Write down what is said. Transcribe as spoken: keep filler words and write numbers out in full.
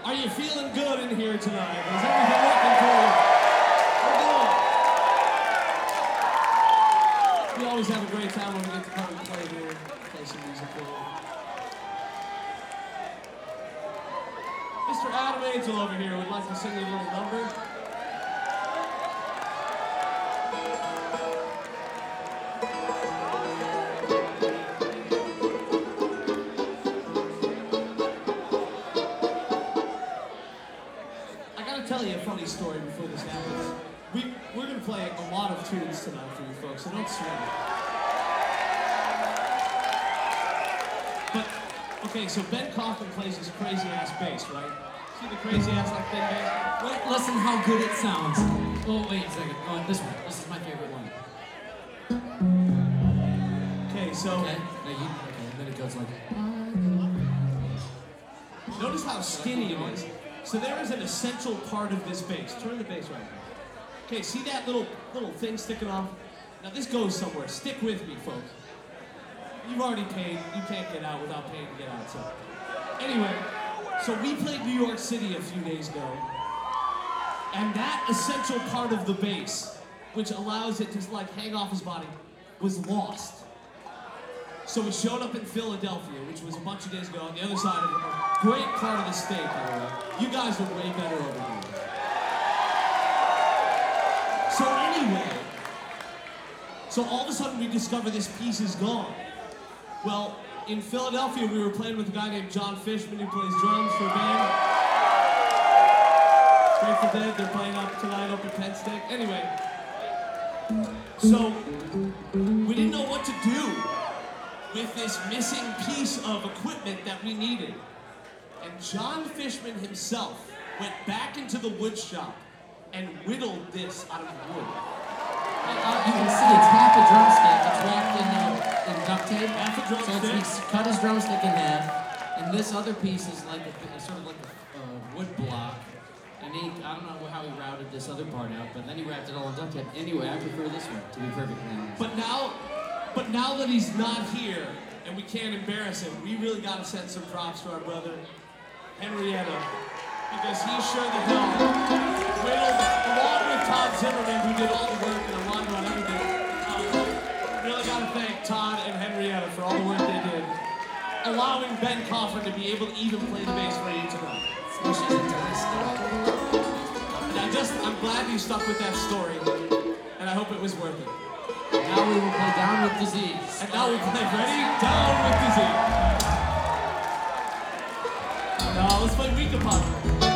Are you feeling good in here tonight? Is everything working for you? We're good. We always have a great time when we get to come and play here, play some music for you. Mister Adam Angel over here would like to sing you a little number. Tell you a funny story before this happens. We, we're going to play a lot of tunes tonight for you folks, so don't sweat. But, okay, so Ben Kaufman plays this crazy-ass bass, right? See the crazy-ass like Ben bass? Wait, listen how good it sounds. Oh, wait a second. Oh, this one. This is my favorite one. Okay, so... Okay, now you, okay, then it goes like... Notice how skinny it is. So there is an essential part of this bass. Turn the bass right now. Okay, see that little little thing sticking off? Now this goes somewhere. Stick with me, folks. You've already paid. You can't get out without paying to get out. So anyway, so we played New York City a few days ago, and that essential part of the bass, which allows it to like hang off his body, was lost. So we showed up in Philadelphia, which was a bunch of days ago, on the other side of a great part of the state, by the way. You guys are way better over here. So anyway, so all of a sudden we discover this piece is gone. Well, in Philadelphia, we were playing with a guy named John Fishman who plays drums for a band. Grateful Dead, they're playing up tonight up at Penn State. Anyway, so we didn't know what to do with this missing piece of equipment that we needed. And John Fishman himself went back into the wood shop and whittled this out of wood. And, uh, you can see it's half a drumstick. It's wrapped in, uh, in duct tape. Half a drumstick. So it's, he's cut his drumstick in half. And this other piece is like a, sort of like a uh, wood block. And he, I don't know how he routed this other part out, but then he wrapped it all in duct tape. Anyway, I prefer this one, to be perfectly honest. But now, But now that he's not here, and we can't embarrass him, we really gotta send some props to our brother, Henrietta, because he sure the hell whittled, along with Todd Zimmerman, who did all the work, and Armando and everything. Um, really gotta thank Todd and Henrietta for all the work they did, allowing Ben Kaufman to be able to even play the bass for you tonight. And I just, I'm glad you stuck with that story, and I hope it was worth it. Now we will play Down with Disease. And now we play, ready? Down with Disease. No, let's play Weak Upon.